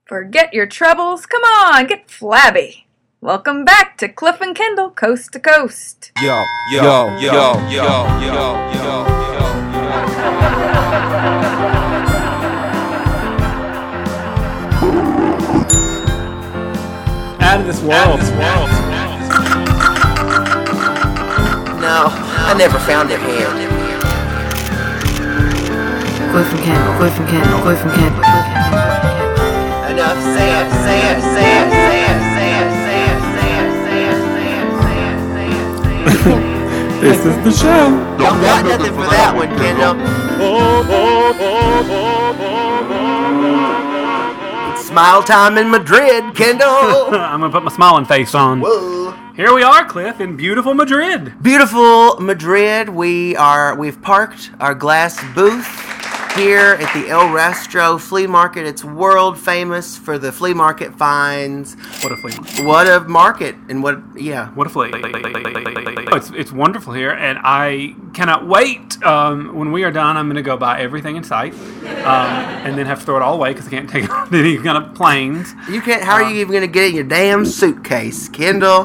Forget your troubles. Come on, get flabby. Welcome back to Cliff and Kendall, Coast to Coast. Yo, yo, yo, yo, yo, yo, yo. Out of this world. No, I never found it here. Cliff and Kendall, Cliff and Kendall, Cliff and Kendall, Cliff and Kendall. Enough, say it, say it, say it, say it, say it, say it, say it, say it, say it, say it. This is the show. Don't got nothing for that one, Kendall. It's smile time in Madrid, Kendall. I'm gonna put my smiling face on. Whoa. Here we are, Cliff, in beautiful Madrid. Beautiful Madrid. We've parked our glass booth here at the El Rastro Flea Market. It's world famous for the flea market finds. What a flea. What a market and what What a flea. It's wonderful here, and I cannot wait. When we are done, I'm going to go buy everything in sight, and then have to throw it all away because I can't take it on any kind of planes. You can't. How are you even going to get it in your damn suitcase, Kendall?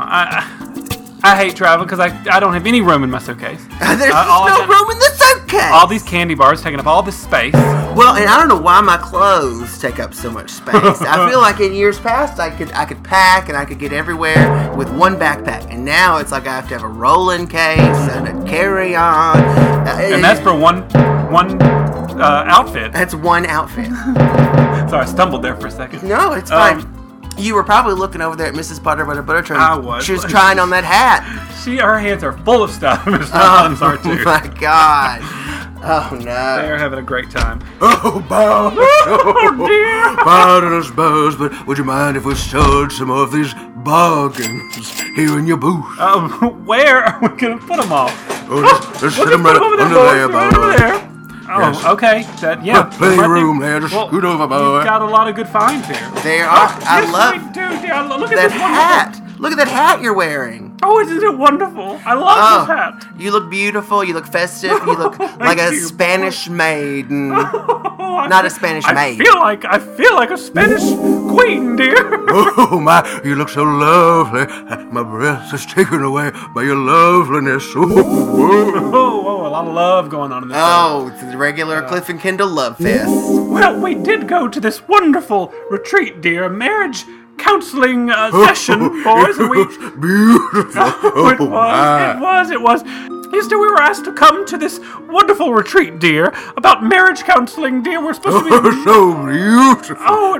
I hate traveling because I don't have any room in my suitcase. There's no room in the suitcase. All these candy bars taking up all this space. Well, and I don't know why my clothes take up so much space. I feel like in years past I could pack and I could get everywhere with one backpack, and now it's like I have to have a rolling case and a carry-on. And that's for one outfit. That's one outfit. Sorry, I stumbled there for a second. No, it's fine. You were probably looking over there at Mrs. Butter Train. I was. She was trying on that hat. Her hands are full of stuff. Mr. Bottoms are too. Oh my God. Oh no. They're having a great time. Oh, Bob. Oh dear. Pardon us, Buzz, but would you mind if we sold some of these bargains here in your booth? Where are we going to put them all? Oh, just set them right under there, Buzz. Over there. Oh, yes. Okay. Plenty of room there. Just scoot over, boy. You've got a lot of good finds here. There are. I love we do, dear. Look at that this hat. Look at that hat you're wearing. Oh, isn't it wonderful? I love this hat. You look beautiful. You look festive. You look like a Spanish maiden. Not a Spanish maid. I feel like a Spanish queen, dear. Oh my! You look so lovely. My breath is taken away by your loveliness. Oh, a lot of love going on in this. It's the regular Cliff and Kendall love fest. Well, we did go to this wonderful retreat, dear, marriage counseling session, boys. It was beautiful. It was. Yes, dear, we were asked to come to this wonderful retreat, dear, about marriage counseling, dear. We're supposed to be... so beautiful. Oh,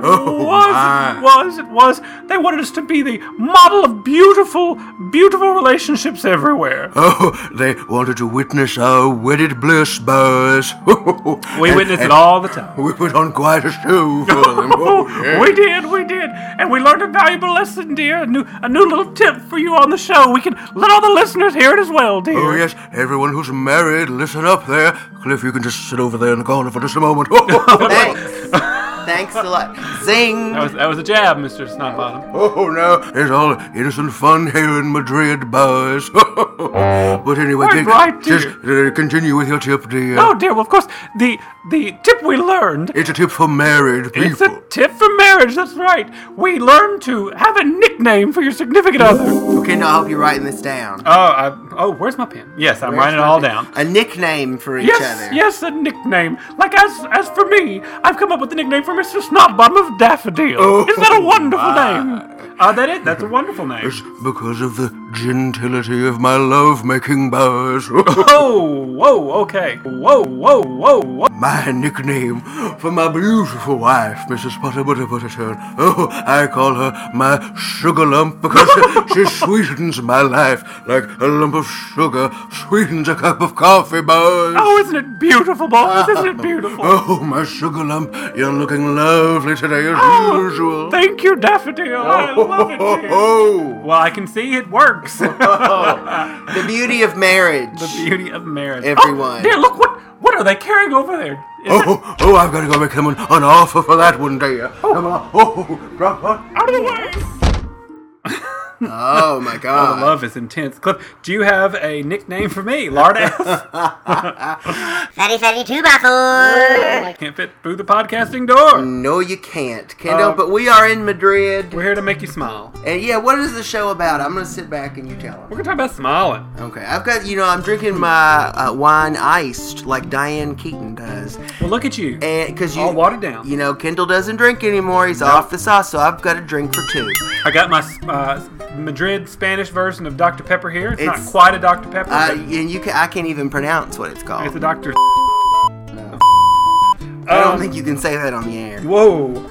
it was. They wanted us to be the model of beautiful relationships everywhere. Oh, they wanted to witness our wedded bliss, Buzz. We witness it all the time. We put on quite a show for them. Yeah. We did. And we learned a valuable lesson, dear. A new little tip for you on the show. We can let all the listeners hear it as well, dear. Oh, yes. Everyone who's married, listen up there. Cliff, you can just sit over there in the corner for just a moment. Thanks. Thanks a lot. Zing. That was a jab, Mr. Snotbottom. Oh, no. It's all innocent fun here in Madrid, boys. But anyway, just continue with your tip, dear. Oh, dear. Well, of course, the tip we learned... It's a tip for married people. It's a tip for marriage, that's right. We learned to have a nickname for your significant other. Okay, now I hope you're writing this down. Where's my pen? Yes, I'm writing it all down. A nickname for each other. Yes, a nickname. Like, as for me, I've come up with the nickname for Mr. Snotbottom of Daffodil. Isn't that a wonderful name? That's a wonderful name. It's because of the gentility of my love-making, Buzz. Okay. Whoa. My nickname for my beautiful wife, Mrs. Butterturn. Oh, I call her my sugar lump because she sweetens my life like a lump of sugar sweetens a cup of coffee, Buzz. Oh, isn't it beautiful, boys? Isn't it beautiful? Oh, my sugar lump, you're looking lovely today as usual. Thank you, Daffodil. I love it, dear. Well, I can see it works. The beauty of marriage. The beauty of marriage. Everyone. Oh, dear, look, what are they carrying over there? I've got to go make them an offer for that one, dear. Come on. Drop on. Out of the way. Oh my The God. love is intense. Cliff, do you have a nickname for me? Lardass? Fatty 2x4. Can't fit through the podcasting door. No, you can't, Kendall. But we are in Madrid. We're here to make you smile. And yeah, what is the show about? I'm going to sit back and you tell We're them. going to talk about smiling. Okay, I've got, I'm drinking my wine iced like Diane Keaton does. Well, look at you. And because All watered down. Kendall doesn't drink anymore. He's off the sauce, so I've got a drink for two. I got my Madrid Spanish version of Dr. Pepper here. It's not It's- quite a Dr. Pepper. but And I can't even pronounce what it's called. it's a Dr. I don't think you can say that on the air. Whoa.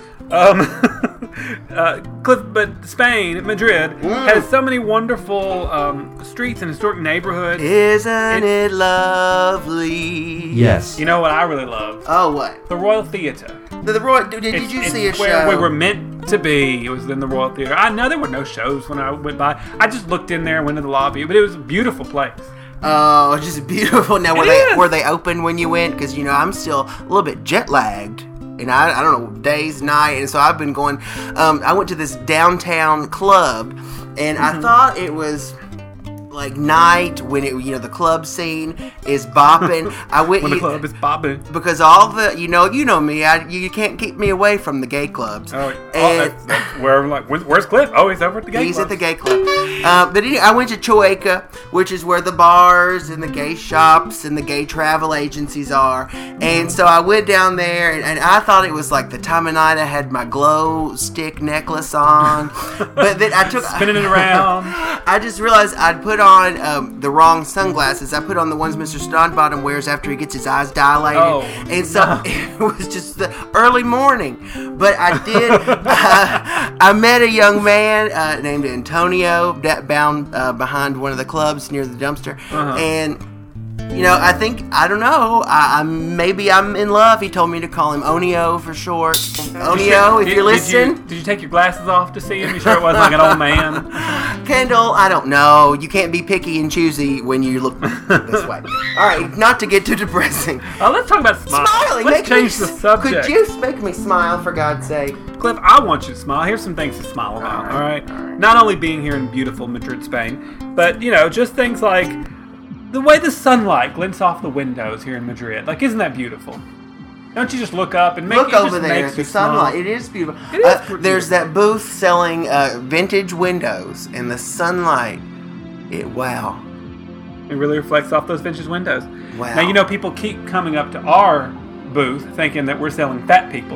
Cliff, but Spain, Madrid, has so many wonderful streets and historic neighborhoods. Isn't it lovely? Yes. You know what I really love? Oh, what? The Royal Theatre. The Royal. Did you It's see a where show? we were meant to be. It was in the Royal Theatre. I know there were no shows when I went by. I just looked in there, went to the lobby, but it was a beautiful place. Oh, just beautiful. Now, It is. were they open when you went? Because I'm still a little bit jet lagged, and I don't know days, night, and so I've been going. I went to this downtown club, and I thought it was like night when the club scene is bopping. I went When the club is bobbing. because all the you know me. You can't keep me away from the gay clubs. Oh, And- that's where, like, where's Cliff? Oh, he's over at the gate. He's at the gay club. But anyway, I went to Chueca, which is where the bars and the gay shops and the gay travel agencies are. And so I went down there, and I thought it was like the time of night I had my glow stick necklace on. But then I took... Spinning it around. I just realized I'd put on the wrong sunglasses. I put on the ones Mr. Stonebottom wears after he gets his eyes dilated. Oh, and so it was just the early morning. But I did... I met a young man named Antonio bound behind one of the clubs near the dumpster. And... I don't know. Maybe I'm in love. He told me to call him Onio for short. Onio, if you're listening. Did you take your glasses off to see him? You sure it wasn't like an old man? Kendall, I don't know. You can't be picky and choosy when you look this way. All right, not to get too depressing. Oh, let's talk about Smiling. Let's change the subject. Could you make me smile, for God's sake? Cliff, I want you to smile. Here's some things to smile about, all right? Not only being here in beautiful Madrid, Spain, but, just things like the way the sunlight glints off the windows here in Madrid. Like, isn't that beautiful? Don't you just look up and make Look it over just there makes at the you smile? sunlight. It is beautiful. It is pretty there's beautiful. that booth selling vintage windows, and the sunlight. Wow. It really reflects off those vintage windows. Wow. Now, people keep coming up to our booth thinking that we're selling fat people.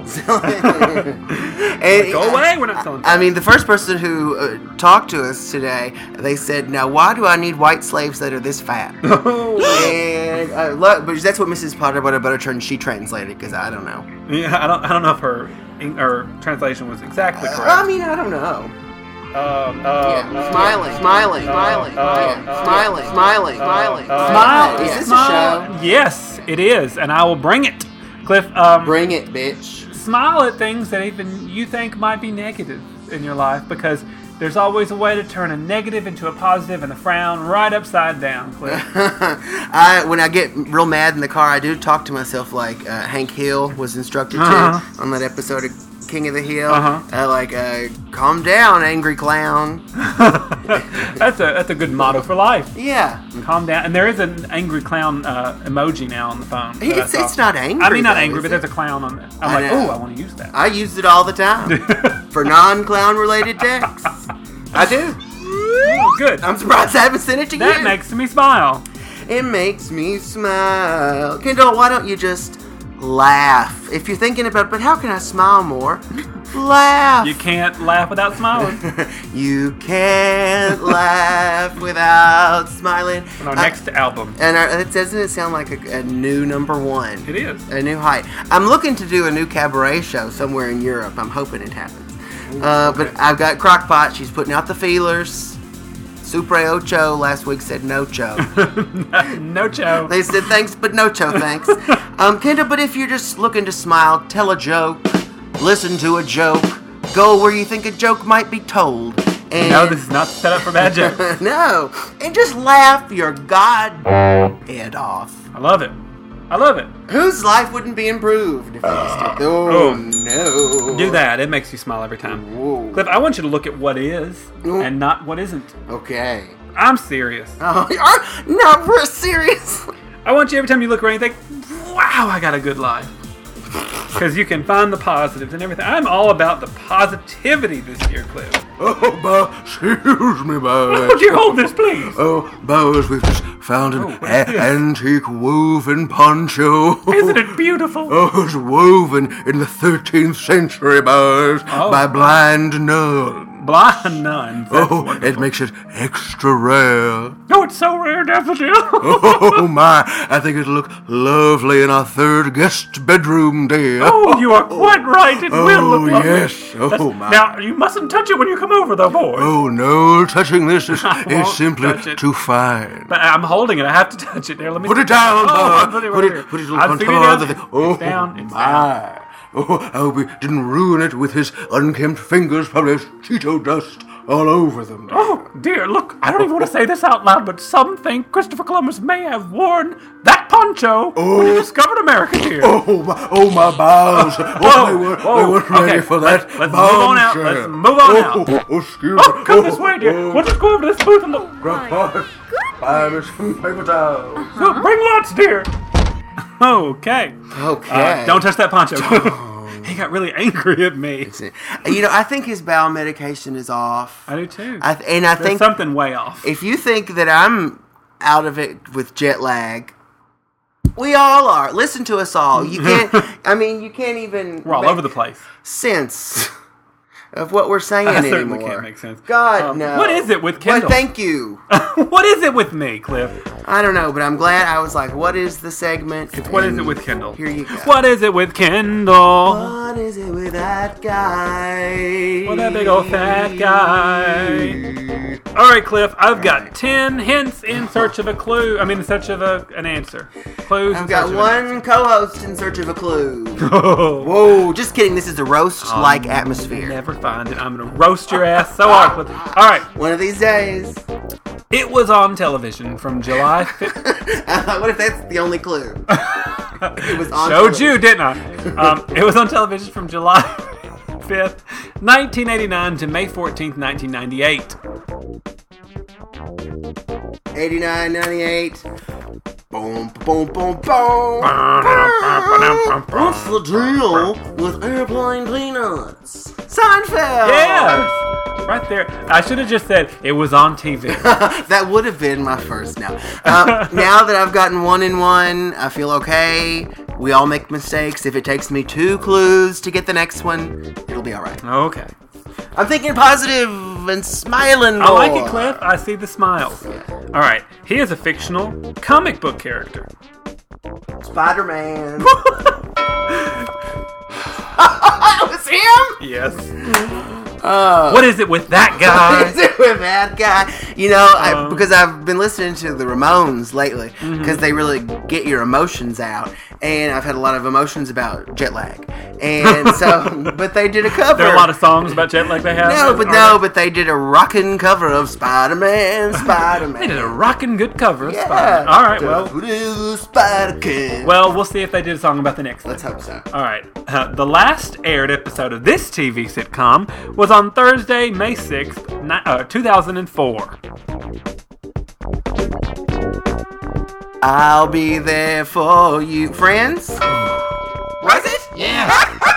And, Go away, we're not selling fat I mean, the first person who talked to us today, they said, "Now, why do I need white slaves that are this fat?" And but that's what Mrs. Potter Butterturn she translated, because I don't know. Yeah, I don't know if her translation was exactly correct. I mean, I don't know. Smiling. Smile. Is this Smile. a show? Yes, it is, and I will bring it. Cliff, Bring it, bitch. smile at things that even you think might be negative in your life, because there's always a way to turn a negative into a positive and the frown right upside down, Cliff. When I get real mad in the car, I do talk to myself like Hank Hill was instructed to on that episode of King of the Hill. Calm down, angry clown. That's a good motto for life. Yeah. Calm down. And there is an angry clown emoji now on the phone. that I saw. It's not angry. I mean, not though, angry, is but it? there's a clown on there. I'm I like, know. oh, I want to use that. I use it all the time for non-clown related texts. I do. Oh, good. I'm surprised I haven't sent it to That you. makes me smile. It makes me smile. Kendall, why don't you just laugh? If you're thinking about, but how can I smile more? Laugh. You can't laugh without smiling. You can't laugh without smiling. On our next album. And doesn't it sound like a new number one? It is. A new height. I'm looking to do a new cabaret show somewhere in Europe. I'm hoping it happens. But I've got Crockpot. She's putting out the feelers. Supre Ocho last week said no cho. No Joe. They said thanks, but no cho thanks. Kendall, but if you're just looking to smile, tell a joke, listen to a joke, go where you think a joke might be told. And No, this is not set up for bad jokes. no, and just laugh your god head off. I love it. I love it. Whose life wouldn't be improved if they just did? Oh, no. Do that. It makes you smile every time. Whoa. Cliff, I want you to look at what is and not what isn't. Okay. I'm serious. Oh, you're not for serious. I want you every time you look around, you think, wow, I got a good life. Because you can find the positives and everything. I'm all about the positivity this year, Cliff. Oh, boy, excuse me, boy. Would you hold this, please? Oh, boys, we've just found an antique woven poncho. Isn't it beautiful? Oh, it's woven in the 13th century, boys, by blind nuns. Blind nuns. That's Oh, it makes it extra rare. Oh, it's so rare, Daffodil. Oh, my, I think it'll look lovely in our third guest bedroom, dear. Oh, you are quite right. It will look lovely. Yes. Oh, my. Now, you mustn't touch it when you come over, though, boy. Oh, no touching this. It's won't simply touch it. too fine. But I'm holding it. I have to touch it. There, let me Put it down, Oh, boy. put it Put it I've on figured top it of out. the thing. Oh, It's down. It's down. my. Oh, I hope he didn't ruin it with his unkempt fingers. Probably has Cheeto dust all over them. Oh, dear, look, I don't even want to say this out loud, but some think Christopher Columbus may have worn that poncho when he discovered America, dear. Oh, my bowels. They weren't ready for that. Let's move on out. Let's move on out. Excuse me. Oh, come this way, dear. We'll just go over to this booth and look. Buy me some paper towels. So bring lots, dear. Okay. Okay. Don't touch that poncho. He got really angry at me. You know, I think his bowel medication is off. I do too. I There's think something way off. if you think that I'm out of it with jet lag, we all are. Listen to us all. You can't. I mean, you can't even. We're all over the place. Sense of what we're saying I anymore. certainly can't make sense. God, no. What is it with Kendall? Well, thank you. What is it with me, Cliff? I don't know, but I'm glad. I was like, what is the segment? What is And it with Kendall? Here you go. What is it with Kendall? What is it with that guy? Well, that big old fat guy. All right, Cliff, I've got 10 hints in search of a clue. I mean, in search of an answer. Clues. I've got one co-host in search of a clue. Oh, Whoa, just kidding. This is the roast-like atmosphere. never find it. I'm going to roast your ass so hard, Cliff. All right. One of these days. It was on television from July 5th. What if that's the only clue? It was on Showed television. you, didn't I? It was on television from July 5th, 1989 to May 14th, 1998. 89, 98. Boom, boom, boom, boom. What's the deal with airplane peanuts? Seinfeld! Yes! Right there. I should have just said it was on TV. That would have been my first now. Now that I've gotten 1 in 1, I feel okay. We all make mistakes. If it takes me 2 clues to get the next one, it'll be alright. Okay. I'm thinking positive and smiling more. I like it, Cliff. I see the smiles. All right. He is a fictional comic book character. Spider-Man. It was him? Yes. What is it with that What guy? is it with that guy? You know, because I've been listening to the Ramones lately, because they really get your emotions out, and I've had a lot of emotions about jet lag, and so, but they did a cover. There are a lot of songs about jet lag they have. but they did a rockin' cover of Spider-Man, Spider-Man. They did a rockin' good cover of Yeah. Spider. All right, well. Little Spider-Kid. Well, we'll see if they did a song about the next Let's one. hope so. All right. The last aired episode of this TV sitcom was on Thursday, May 6th, 2004. I'll be there for you. Friends? Was it? Yeah.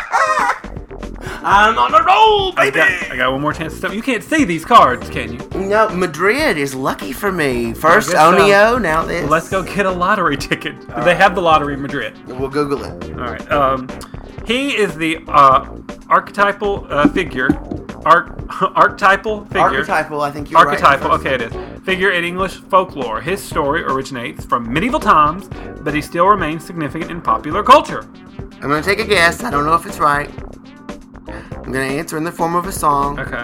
I'm on a roll, I baby! got one more chance to stop. You can't see these cards, can you? No, Madrid is lucky for me. First I guess so. Onio, now this. Let's go get a lottery ticket. They have the lottery in Madrid. We'll Google it. All right. He is the archetypal figure. Archetypal figure. Archetypal, I think you're Archetypal, right. okay, it is. Figure in English folklore. His story originates from medieval times, but he still remains significant in popular culture. I'm going to take a guess. I don't know if it's right. I'm going to answer in the form of a song. Okay.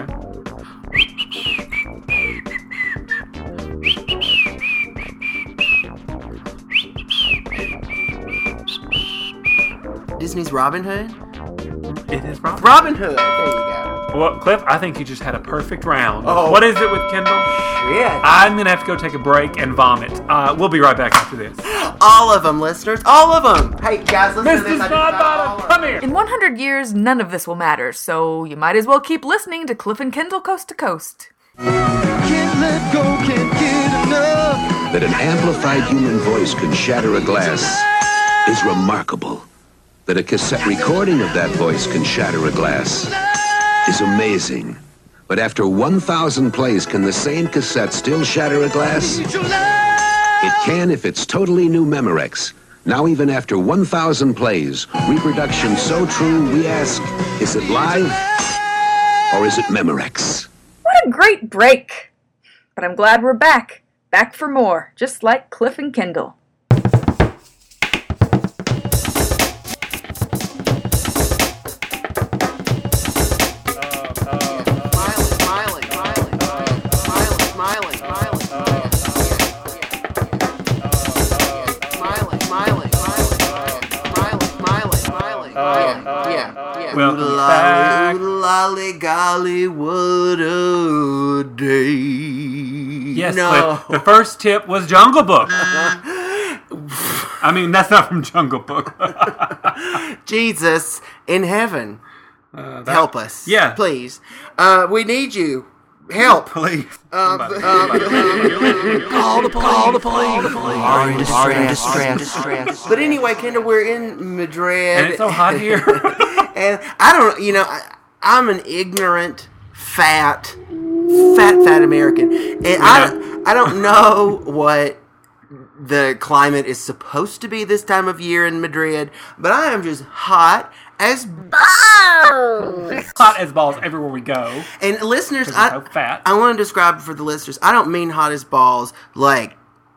Disney's Robin Hood? It is Robin. Robin Hood. There you go. Well, Cliff, I think you just had a perfect round. Oh. What is it with Kendall? Yeah. I'm going to have to go take a break and vomit. We'll be right back after this. All of them, listeners. All of them. Hey, guys, listen to Mr. this. I just got all Snodbottom, of come them. here. In 100 years, none of this will matter, so you might as well keep listening to Cliff and Kendall Coast to Coast. Can't let go, can't get enough. That an amplified human voice can shatter a glass is remarkable. That a cassette recording of that voice can shatter a glass is amazing. But after 1,000 plays, can the same cassette still shatter a glass? It can if it's totally new Memorex. Now even after 1,000 plays, reproduction so true, we ask, is it live or is it Memorex? What a great break! But I'm glad we're back. Back for more, just like Cliff and Kendall. Welcome back. Lolly golly, what a day. Yes, no. Cliff. The first tip was Jungle Book. I mean, that's not from Jungle Book. Jesus in heaven. Help us. Yeah. Please. We need you. Help. Please. Call the police. Are in distress. But anyway, Kendall, we're in Madrid. And it's so hot here. And I don't, I'm an ignorant, fat American. And I don't know what the climate is supposed to be this time of year in Madrid, but I am just hot as balls. Hot as balls everywhere we go. And listeners, Because we're so fat. I want to describe for the listeners, I don't mean hot as balls like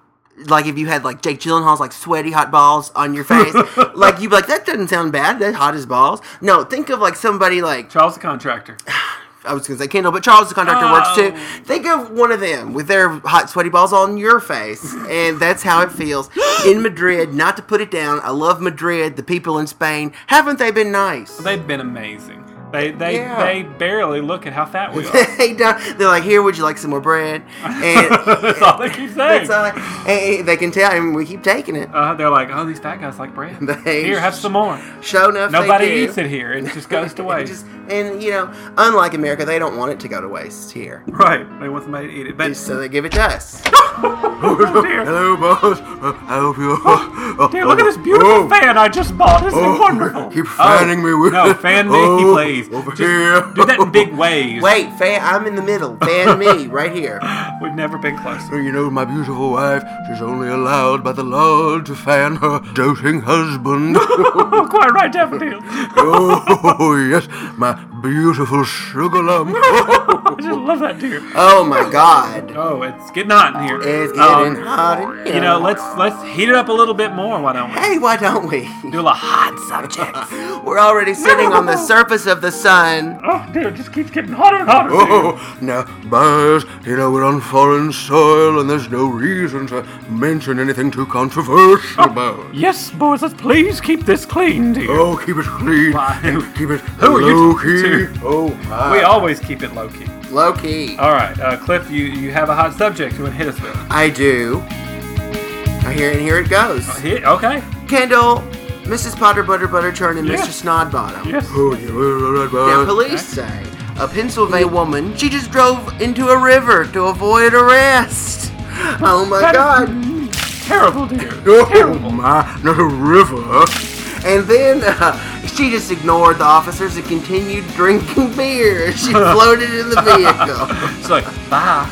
if you had like Jake Gyllenhaal's like sweaty hot balls on your face, like you'd be like, that doesn't sound bad, that's hot as balls. No, think of like somebody like Charles the Contractor. I was going to say Kendall, but Charles the Contractor works too. Think of one of them with their hot sweaty balls on your face, and that's how it feels in Madrid. Not to put it down, I love Madrid. The people in Spain, haven't they been nice? They've been amazing. They Yeah. barely look at how fat we are. They're like, here, would you like some more bread? And That's all they keep saying. that's all and they can tell, and we keep taking it. They're like, oh, these fat guys like bread. They- Here, have some more. Show enough, Nobody they do. eats it here. It just goes to waste. And unlike America, they don't want it to go to waste here. Right. They want somebody to eat it. But So they give it to us. oh, dear. Hello, boss. I hope you. Dear, look at this beautiful fan I just bought. Isn't it wonderful? Keep fanning me with No, it. fan me, Oh, please. over Just here. do that in big waves. Wait, I'm in the middle. Fan me right here. We've never been closer. You know, my beautiful wife, she's only allowed by the Lord to fan her doting husband. Oh, quite right, Daffodil. Oh, yes, my beautiful sugar lump. I just love that, dear. Oh my God. Oh, it's getting hot in here. It's getting hot in here. You know, let's heat it up a little bit more. Why don't we? Hey, why don't we? Do a little hot subjects. We're already sitting on the surface of the sun. Oh, dear, it just keeps getting hotter and hotter. dear. Oh, now, boys, we're on foreign soil, and there's no reason to mention anything too controversial about it. Yes, boys, let's please keep this clean, dear. Oh, keep it clean. Why? Keep it Who are you low talking key. to? Oh, my. We always keep it low key. Low key. All right, Cliff, you have a hot subject you want to hit us with. I do. Here it goes. Okay. Kendall, Mrs. Potter Butter Churn, and Yes. Mr. Snodbottom. Yes. Oh, yeah, all right, Now, boys. police say a Pennsylvania woman, she just drove into a river to avoid arrest. Oh my That is God. Terrible, dear. Oh, my, not a river. And then she just ignored the officers and continued drinking beer. She floated in the vehicle. It's like, bye.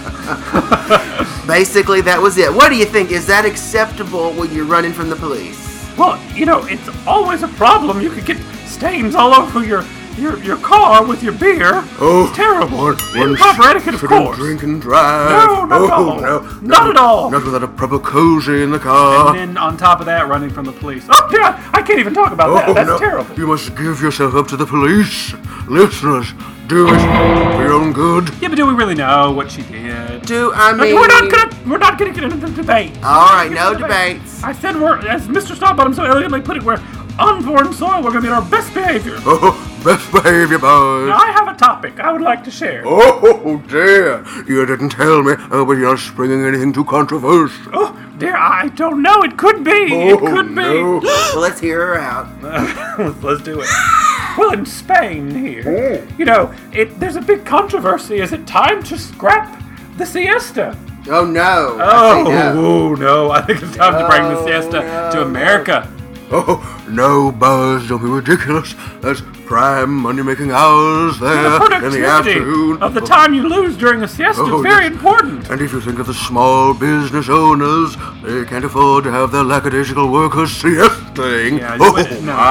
Basically, that was it. What do you think? Is that acceptable when you're running from the police? Well, it's always a problem. You could get stains all over your car with your beer. Oh, It's terrible. One Proper etiquette, of shouldn't course. drink and drive. No, not at Oh, all. no. Not at all. Not without a proper cozy in the car. And then on top of that, running from the police. Oh, dear, I can't even talk about that. That's no. terrible. You must give yourself up to the police. Listeners, do it for your own good. Yeah, but do we really know what she did? We're not gonna get into the debate. All right, no debates. I said as Mr. Snodbottom so elegantly put it, we're on foreign soil. We're gonna be in our best behavior. Oh, Best behavior, boys. Now, I have a topic I would like to share. Oh, dear. You didn't tell me. But you're not springing anything too controversial. Oh, dear, I don't know. It could be. It could be. No. Well, let's hear her out. Let's do it. Well, in Spain here, you know, there's a big controversy. Is it time to scrap the siesta? Oh, no. No. I think it's time to bring the siesta to America. Oh, no, Buzz, don't be ridiculous. That's prime money-making hours there The in the productivity afternoon. of the time you lose during a siesta Oh, is very yes. important. And if you think of the small business owners, they can't afford to have their lackadaisical workers siestaing. Yeah, Oh,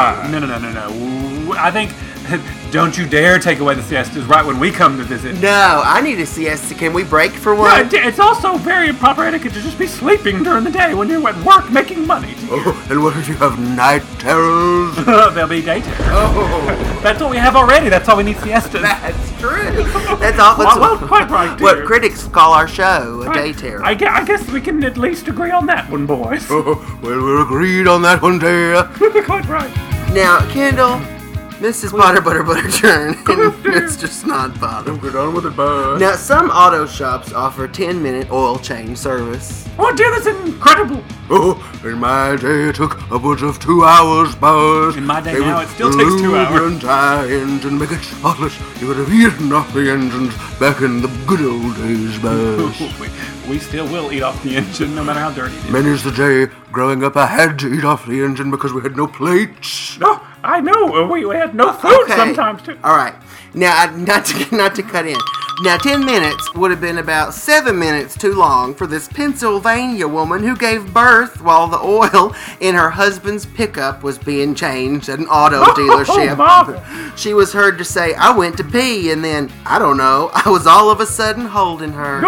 no. I think, don't you dare take away the siestas right when we come to visit. No, I need a siesta. Can we break for Yeah, one? it's also very improper etiquette to just be sleeping during the day when you're at work making money. Oh, and what if you have night terrors? There'll be day terror. Oh, That's what we have already. That's why we need siestas. that's true. That's all. Well, quite right, What dear. critics call our show a day terror. I guess we can at least agree on that one, boys. Oh, well, we're agreed on that one, dear. Quite right. Now, Kendall, Mrs. Potter Butterturn and Mr. Snod Potter. Get on with it, Buzz. Now, some auto shops offer 10-minute oil change service. Oh, dear, that's incredible. Oh, in my day it took upwards of 2 hours, Buzz. In my day They now, would it still takes 2 lube hours. your entire engine, make it spotless. You would have eaten off the engines back in the good old days, Buzz. We still will eat off the engine no matter how dirty it is. Many's the day growing up I had to eat off the engine because we had no plates. No, I know. We had no food Okay. sometimes, too. All right. Now, not to cut in. Now, 10 minutes would have been about 7 minutes too long for this Pennsylvania woman who gave birth while the oil in her husband's pickup was being changed at an auto dealership. Mama. She was heard to say, "I went to pee, and then, I don't know, I was all of a sudden holding her.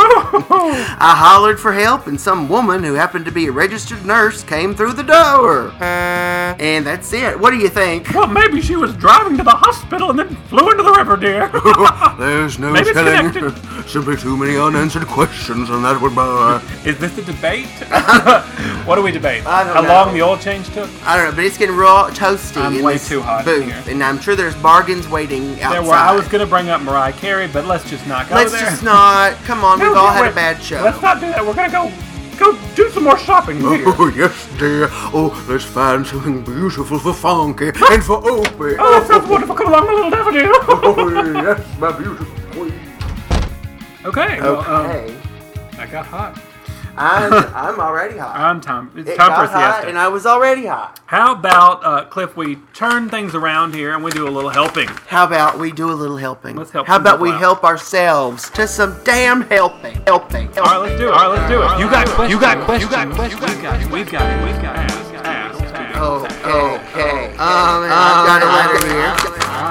I hollered for help, and some woman who happened to be a registered nurse came through the door." And that's it. What do you think? Well, maybe she was driving to the hospital and then flew into the river, dear. There's no Maybe it's telling. connected. Simply too many unanswered questions on that one, Buzz. Is this a debate? What do we debate? I don't How know. long the oil change took? I don't know, but it's getting real toasty I'm in way this too hot booth, here. and I'm sure there's bargains waiting outside. There were. I was going to bring up Mariah Carey, but let's just not go Let's there. just not. Come on, we've No, all had wait. a bad show. Let's not do that. We're going to go do some more shopping here. Oh, yes, dear. Oh, let's find something beautiful for Funky and for Opie. Oh, that sounds wonderful. Come along, my little daffodil. Oh, yes, my beautiful queen. Okay. Well, Okay. I got hot. I'm already hot. I'm time. It's It time for a got hot, siesta. and I was already hot. How about, Cliff, we turn things around here and we do a little helping? How about we do a little helping? Let's help How some about we people out. help ourselves to some damn helping? Helping. All right, let's do it. You got questions. You got questions. We've got it. Ask. Oh, okay. I've got a letter here. All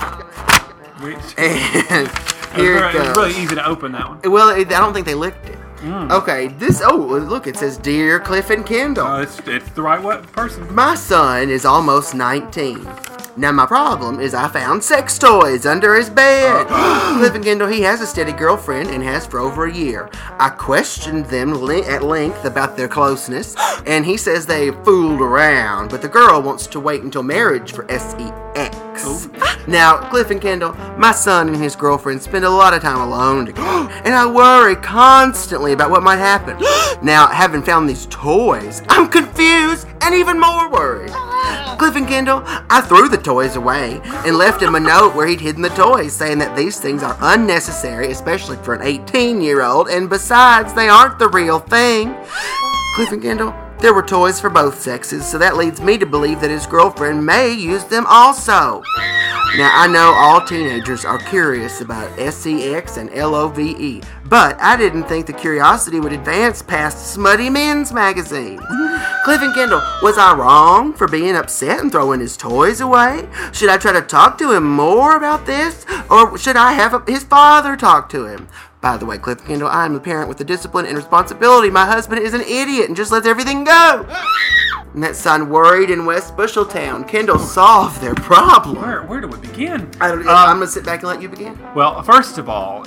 right. And here it It's goes. really easy to open that one. Well, I don't think they licked it. Okay, look, it says, "Dear Cliff and Kendall, It's the right person. my son is almost 19. Now, my problem is I found sex toys under his bed. Cliff and Kendall, he has a steady girlfriend and has for over a year. I questioned them at length about their closeness, and he says they fooled around, but the girl wants to wait until marriage for sex. Now, Cliff and Kendall, my son and his girlfriend spend a lot of time alone together, and I worry constantly about what might happen. Now, having found these toys, I'm confused and even more worried. Cliff and Kendall, I threw the toys away and left him a note where he'd hidden the toys, saying that these things are unnecessary, especially for an 18-year-old, and besides, they aren't the real thing. Cliff and Kendall, there were toys for both sexes, so that leads me to believe that his girlfriend may use them also. Now, I know all teenagers are curious about sex and LOVE, but I didn't think the curiosity would advance past Smutty Men's magazine. Cliff and Kendall, was I wrong for being upset and throwing his toys away? Should I try to talk to him more about this, or should I have his father talk to him? By the way, Cliff and Kendall, I'm a parent with the discipline and responsibility. My husband is an idiot and just lets everything go. And that son worried in West Busheltown. Kendall solved their problem. Where do we begin? I'm going to sit back and let you begin. Well, first of all,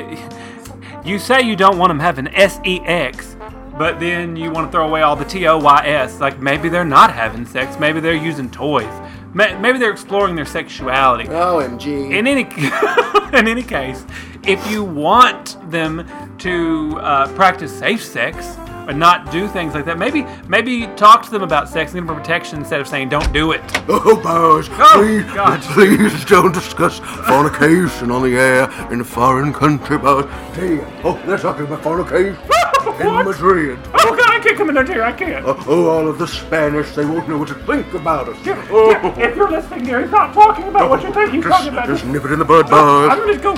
you say you don't want them having sex, but then you want to throw away all the toys. Like, maybe they're not having sex. Maybe they're using toys. maybe they're exploring their sexuality. OMG. In any case, if you want them to practice safe sex and not do things like that, maybe talk to them about sex and give them protection instead of saying don't do it. Oh, boys, please don't discuss fornication on the air in a foreign country, boys. Oh, they're talking about fornication in Madrid. Oh, God, I can't come in there, I can't. All of the Spanish, they won't know what to think about us. Yeah, if you're listening, Gary, stop talking about what you think he's talking about. Just nip it in the bud, boys. I'm gonna go.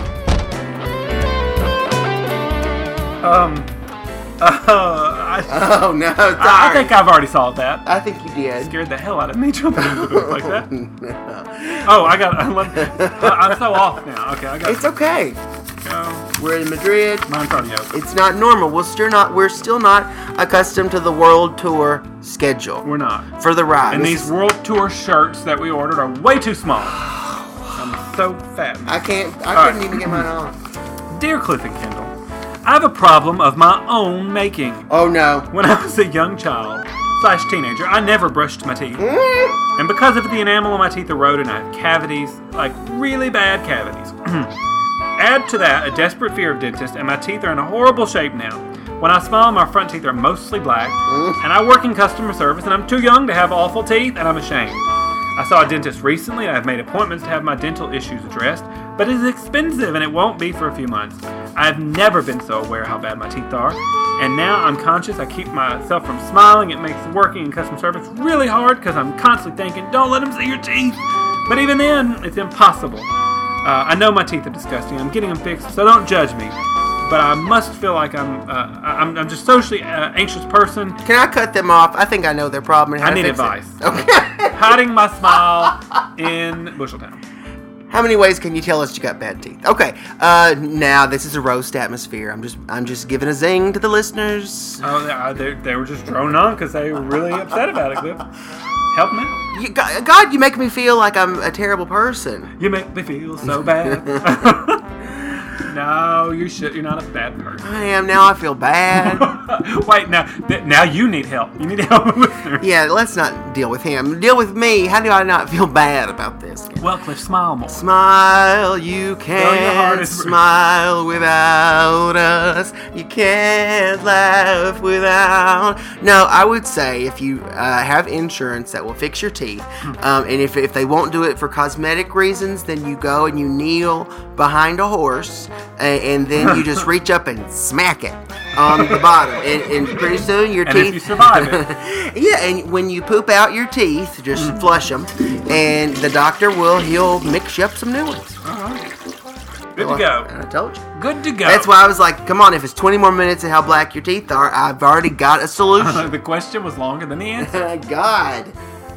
Oh, no, sorry. I think I've already solved that. I think you did. Scared the hell out of me jumping into the booth like that. Oh, I'm so off now. Okay, I got. It's okay. Go. We're in Madrid. Mine's already over. It's not normal. We're still not accustomed to the world tour schedule. We're not. For the ride. And these world tour shirts that we ordered are way too small. I'm so fat. I couldn't even get mine on. Dear Cliff and Kendall, I have a problem of my own making. Oh no. When I was a young child / teenager, I never brushed my teeth. And because of the enamel on my teeth eroded and I have cavities, like really bad cavities. Add to that a desperate fear of dentists, and my teeth are in a horrible shape now. When I smile, my front teeth are mostly black, and I work in customer service, and I'm too young to have awful teeth, and I'm ashamed. I saw a dentist recently, and I've made appointments to have my dental issues addressed, but it's expensive, and it won't be for a few months. I've never been so aware how bad my teeth are, and now I'm conscious I keep myself from smiling. It makes working in customer service really hard because I'm constantly thinking, don't let them see your teeth. But even then, it's impossible. I know my teeth are disgusting. I'm getting them fixed, so don't judge me. But I must feel like I'm just socially anxious person. Can I cut them off? I think I know their problem. And how I to need fix advice. It. Okay. Hiding my smile in Busheltown. How many ways can you tell us you got bad teeth? Okay. Now this is a roast atmosphere. I'm just giving a zing to the listeners. Oh, they were just droning on because they were really upset about it, Cliff. Help me. God, you make me feel like I'm a terrible person. You make me feel so bad. No, you should. You're not a bad person. I am. Now I feel bad. Wait, now you need help. You need help with her. Yeah, let's not deal with him. Deal with me. How do I not feel bad about this? Well, Cliff, smile more. Smile, you can't smile without us. You can't laugh without. No, I would say if you have insurance that will fix your teeth, and if they won't do it for cosmetic reasons, then you go and you kneel behind a horse, and then you just reach up and smack it on the bottom, and pretty soon your teeth. And if you survive it. Yeah, and when you poop out your teeth, just flush them, and the doctor he'll mix you up some new ones. Good to go. I told you. Good to go. That's why I was like, come on, if it's 20 more minutes of how black your teeth are, I've already got a solution. The question was longer than the answer. God.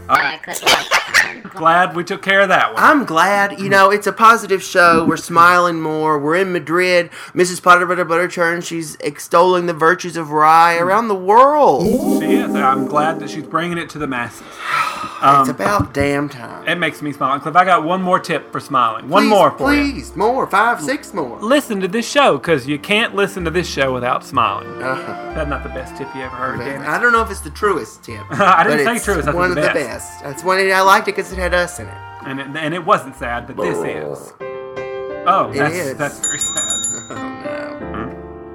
Glad we took care of that one. I'm glad. You know, it's a positive show. We're smiling more. We're in Madrid. Mrs. Potter Butterchurn, she's extolling the virtues of rye around the world. She is. I'm glad that she's bringing it to the masses. It's about damn time. It makes me smile. Cliff, I got one more tip for smiling. One more for you. Please, more. 5, 6 more. Listen to this show, because you can't listen to this show without smiling. That's not the best tip you ever heard, damn it. I don't know if it's the truest tip. I didn't say truest. It's one of the best. That's one I liked it because it had us in it. And it wasn't sad, but this is. Oh, that's very sad. Oh, no.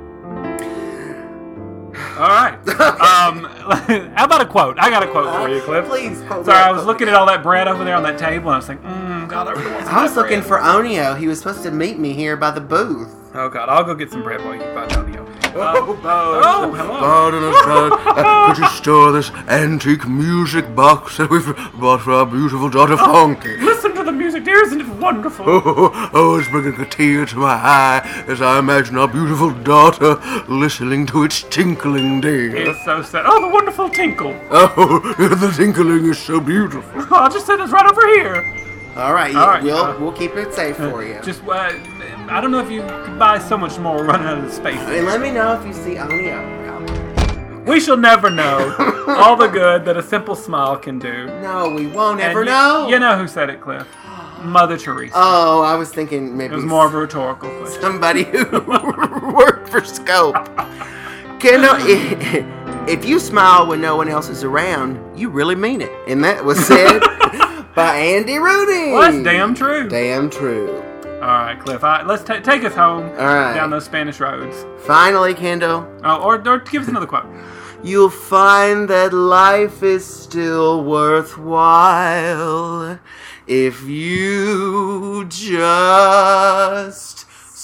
All right. How about a quote? I got a quote for you, Cliff. Please. Sorry, I was looking at all that bread over there on that table, and I was like, God, I really want some I was bread. looking for Onio. He was supposed to meet me here by the booth. Oh, God, I'll go get some bread while you find Onio. Hello. Hello. Could you store this antique music box that we've bought for our beautiful daughter Funky? Listen to the music, dear. Isn't it wonderful? It's bringing a tear to my eye as I imagine our beautiful daughter listening to its tinkling, dear. It's so sad. Oh, the wonderful tinkle. Oh, the tinkling is so beautiful. I'll just say that's right over here. All right, we'll keep it safe for you. Just, I don't know if you could buy so much more running out of space. And let me know if you see Onio. We shall never know all the good that a simple smile can do. No, we won't ever And know. You know who said it, Cliff? Mother Teresa. Oh, I was thinking maybe It was more of a rhetorical question. somebody who worked for Scope. Kendall, if you smile when no one else is around, you really mean it. And that was said by Andy Rooney. Well, that's damn true. Damn true. All right, Cliff. Let's take us home. All right. Down those Spanish roads. Finally, Kendall. Oh, or give us another quote. You'll find that life is still worthwhile if you just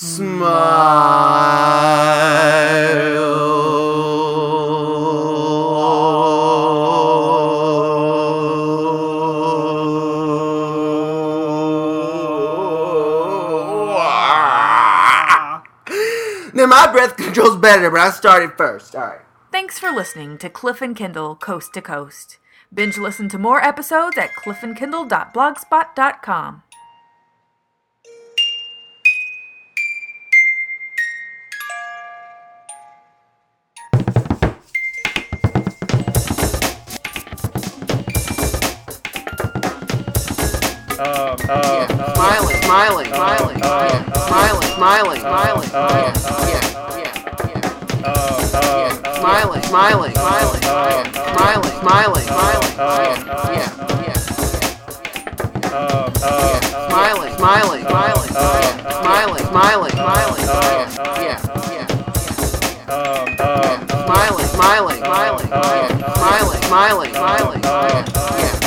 smile. Now, my breath control's better, but I started first. All right. Thanks for listening to Cliff and Kindle Coast to Coast. Binge listen to more episodes at cliffandkindle.blogspot.com. Smiling. Smiling.